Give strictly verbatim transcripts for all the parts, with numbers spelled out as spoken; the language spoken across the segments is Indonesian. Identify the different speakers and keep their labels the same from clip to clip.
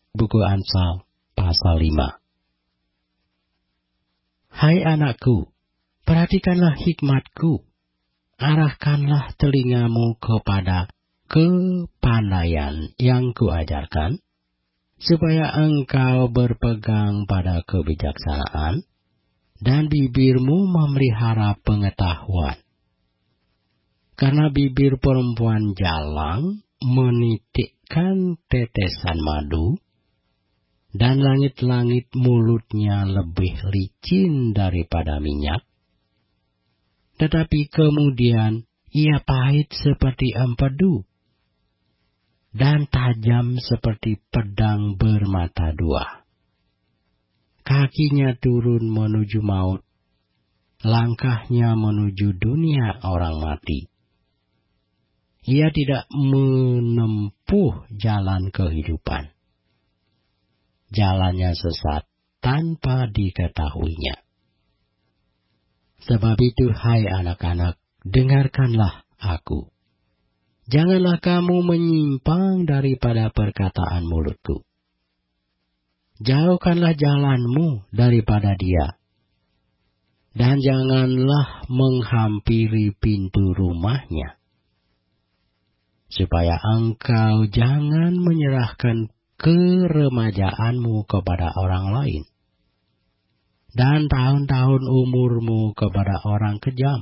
Speaker 1: Buku Amsal pasal lima. Hai anakku, perhatikanlah hikmatku, arahkanlah telingamu kepada kepandaian yang kuajarkan, supaya engkau berpegang pada kebijaksanaan, dan bibirmu memelihara pengetahuan. Karena bibir perempuan jalang menitikkan tetesan madu, dan langit-langit mulutnya lebih licin daripada minyak. Tetapi kemudian ia pahit seperti empedu, dan tajam seperti pedang bermata dua. Kakinya turun menuju maut, langkahnya menuju dunia orang mati. Ia tidak menempuh jalan kehidupan. Jalannya sesat tanpa diketahuinya. Sebab itu, hai anak-anak, dengarkanlah aku. Janganlah kamu menyimpang daripada perkataan mulutku. Jauhkanlah jalanmu daripada dia, dan janganlah menghampiri pintu rumahnya, supaya engkau jangan menyerahkan keremajaanmu kepada orang lain, dan tahun-tahun umurmu kepada orang kejam,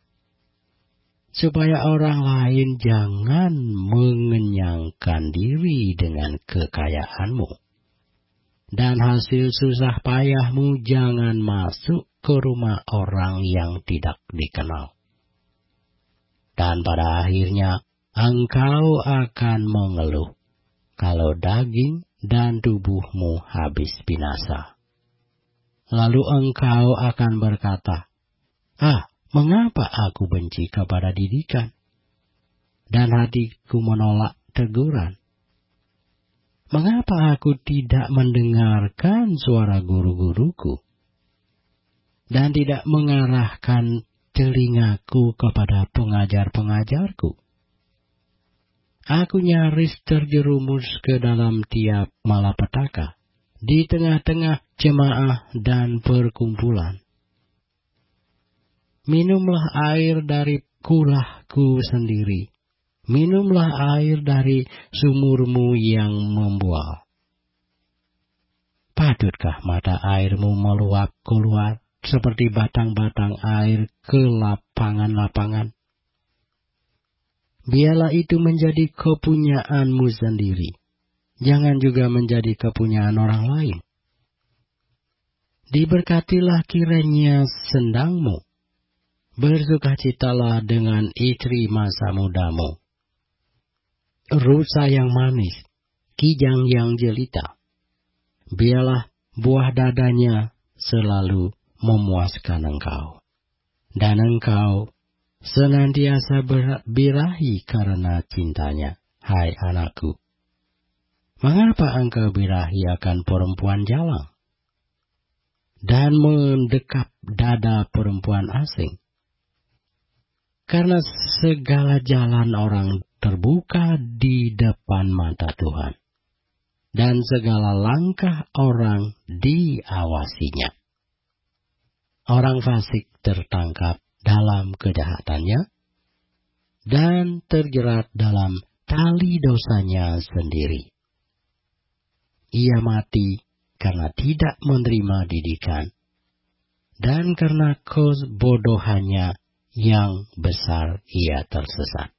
Speaker 1: supaya orang lain jangan mengenyangkan diri dengan kekayaanmu, dan hasil susah payahmu jangan masuk ke rumah orang yang tidak dikenal. Dan pada akhirnya engkau akan mengeluh kalau daging dan tubuhmu habis binasa. Lalu engkau akan berkata, ah, mengapa aku benci kepada didikan, dan hatiku menolak teguran? Mengapa aku tidak mendengarkan suara guru-guruku, dan tidak mengarahkan telingaku kepada pengajar-pengajarku? Aku nyaris terjerumus ke dalam tiap malapetaka, di tengah-tengah jemaah dan perkumpulan. Minumlah air dari kulahku sendiri, minumlah air dari sumurmu yang membual. Patutkah mata airmu meluap keluar seperti batang-batang air ke lapangan-lapangan? Biarlah itu menjadi kepunyaanmu sendiri. Jangan juga menjadi kepunyaan orang lain. Diberkatilah kiranya sendangmu. Bersukacitalah dengan istri masa mudamu. Rusa yang manis, kijang yang jelita. Biarlah buah dadanya selalu memuaskan engkau. Dan engkau senantiasa birahi karena cintanya, hai anakku. Mengapa engkau birahi akan perempuan jalang, dan mendekap dada perempuan asing? Karena segala jalan orang terbuka di depan mata Tuhan, dan segala langkah orang diawasinya. Orang fasik tertangkap dalam kejahatannya, dan terjerat dalam tali dosanya sendiri. Ia mati karena tidak menerima didikan, dan karena kebodohannya yang besar ia tersesat.